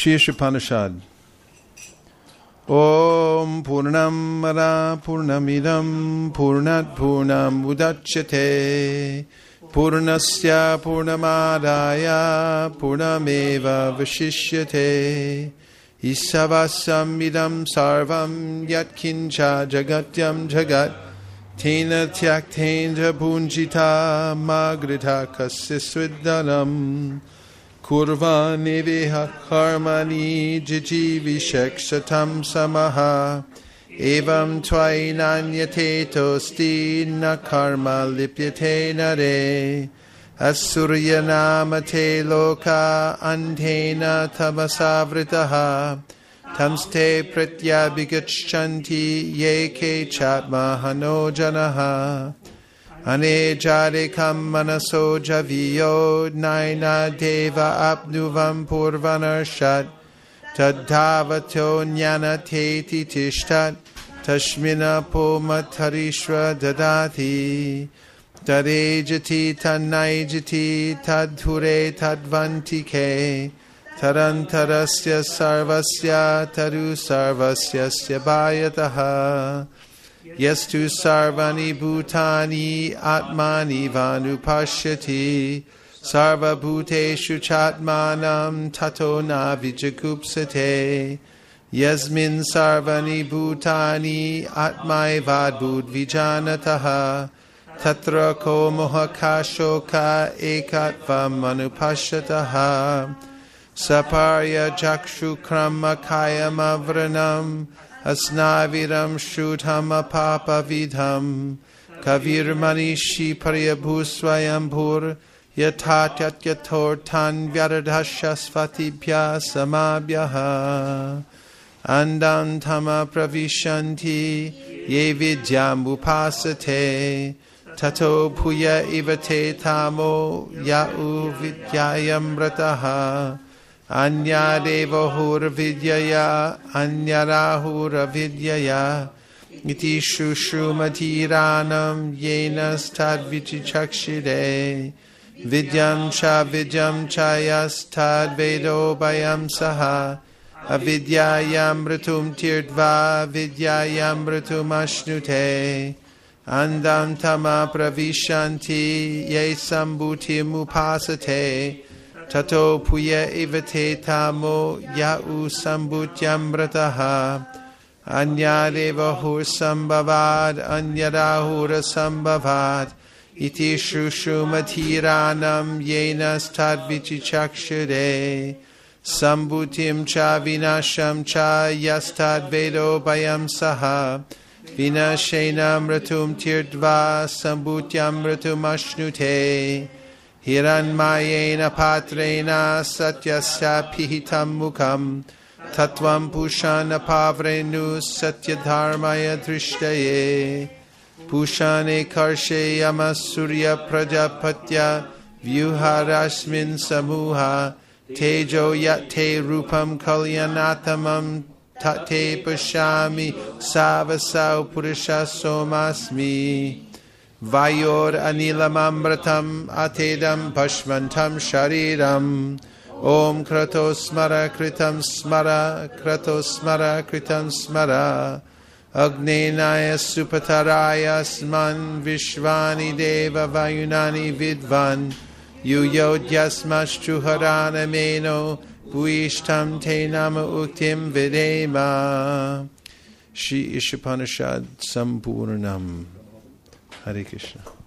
Shri Ishopanishad. Om Purnamara Purnamidam Purnat Purnam Udachyate Purnasya Purnamadaya Purnameva Vashishyate Isavasam Idam Sarvam Yatkincha Jagatyam Jagat Tena Tyaktendra Punjita Magrita Kasisviddalam Kurva Neveha Karmani Jijivisheksatam Samaha Evam Twainanyate Tosti Na Karma Lipyate Nare Asurya Namate Loka Antena Tamasavritaha Tamste Pritya Bigachanti Yeke Chatma Hanojanaha Ane Jadekam Manaso Javiyo Naina Deva Apnuvam Purvanarshat Tadhavato Jnana Teti Tishtat Tashmina Pomatarishra Dadati Tadejati Tanaijati Tadhure Tadvantike Tarantarasya Sarvasya Taru Sarvasya Bhayataha Yastu Sarvani Bhutani Atmani Vanupashyati Sarva Bhuteshu Chatmanam Tato Navijagupsate Yasmin Sarvani Bhutani Atmai Vadbud Vijanataha Tatra Ko Mohakashoka Ekatvam Manupashyataha Saparya Jakshu Kramakayam Avranam Asnaviram Shrudham Papa Vidham Kavir Manishi Pariyabhusvayambhur Yatatyat Yator Tan Vyaradhashasvatibhya Samabhyaha Andantama Pravishanti Ye Vidyam Upasate Tato Puya Ivate Tamo Ya'u Vidyayamrataha Anya Devahur Vidyaya Anya Rahura Vidyaya Iti Shushumatiranam Yenas Tad Vichichakshide Vidyam Cha Yas Tad Vedo Bayam Saha Avidyayam Ratum Tirdva Vidyayam Ratum Ashnute Andantama Pravishanti Ye Sambhutim Upasate Tato Puya Evate Tamo Ya'u Sambhutyamrataha Anya Devahur Sambhavad Anya Rahura Sambhavad Iti Shushumatiranam Yenas Tadvichichakshire Sambhutim Cha Vinasham Cha Yastad Vedo Bayam Saha Vinashenam Ratum Tirdva Sambhutyam Ratum Ashnute Hiranmayena Patrena Satyasya Pihitam Mukham Tatvam Pushana Pavrenu Satyadharmaya Drishtaye Pushane Karshe Yamasurya Prajapatya Vyuharasmin Samuha Tejo Yate Rupam Kalyanatamam Tate Pashami Savasau Purusha Somasmi Vayor Anilamamratam Atedam Pashmantam Shariram Om Kratosmara Kritam Smara Kratosmara Kritam Smara Agnenaya Supataraya Sman Vishvani Deva Vayunani Vidvan Yuyodyasmashchuharana Meno Bhuishtam Te Nama Uktim Videma Shri Ishopanishad Sampurnam Hare Krishna.